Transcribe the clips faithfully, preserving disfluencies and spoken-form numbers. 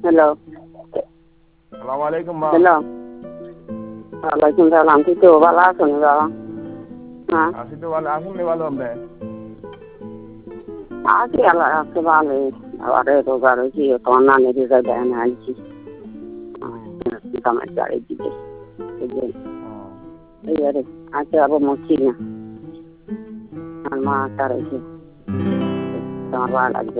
Hello. সালাম আলাইকুম মা। হ্যালো। ওয়ালাইকুম সালাম। তুই তো ভালো আছো নি বাবা? হ্যাঁ। আছি তো ভালো, আসুন নি ভালো আপনি? আছি আল্লাহ রাখছে ভালোই। আবার রোগার হয়েছি তোমার নানি রেজা দেয় না আনছি। আমার গাড়ি দিতে এই আরে আজকে আবার মরছি না। আমার মা তার হয়েছে তোমার ভালো লাগছে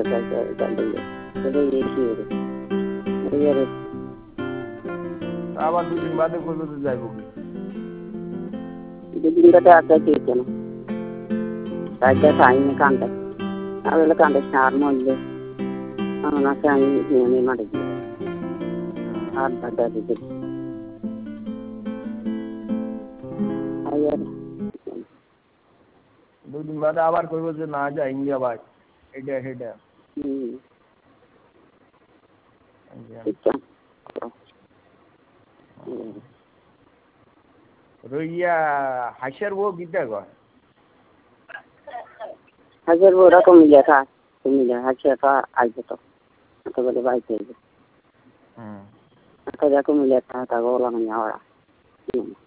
আবার দুদিন বাদে করবো তো যাইবো কি? দুদিন বাদে আর যাইতে হইতো না। রাজ্যে খাইনি কান্দে তাহলে কান্দে সার মরলে আমার আছে আমি নিয়ে মারে দিয়ে আর দাদা দিদি দুদিন বাদে আবার করবো যে না যাই ইন্ডিয়া ভাই এটা সেটা রইয়া হাসিয়ার বউ বিদ্যা কয় হাজার বউরা কমিলে খা কমিলে হাসিয়া খা আসবে তো এত বলে বাড়িতে আসবে এত যা কমিলে তা তা গোলা মানে ওরা